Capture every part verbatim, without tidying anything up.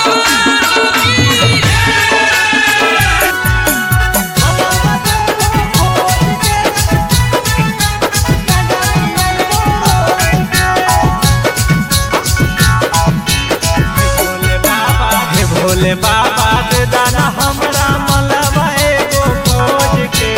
भोले बाबा दे दाना हमरा मलबा एगो खोज के।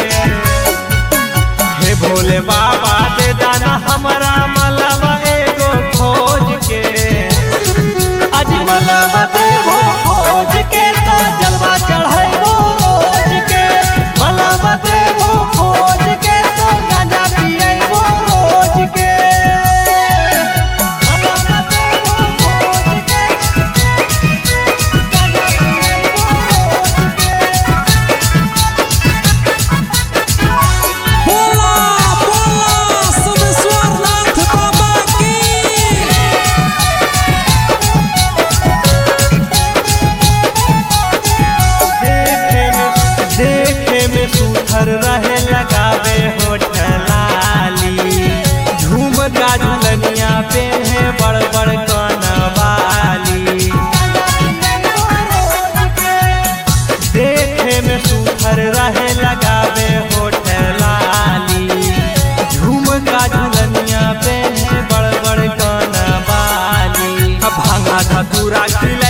हे भोले बाबा दे दाना हमरा मलबा एगो खोज के। आज मलबा देबो खोज के तो जलवा चढ़ाइबो रोज के। मलबा देबो खोज के तो गांजा पिएबो रोज के। सुथर रहे लगावे होठ लाली। झुमका झुलनिया पे है बड़ बड़ कनवाली। देखे में सुथर रहे लगावे होठ लाली। झुमका झुलनिया पे है बड़ बड़ कनवाली। भांगा धतूरा खिला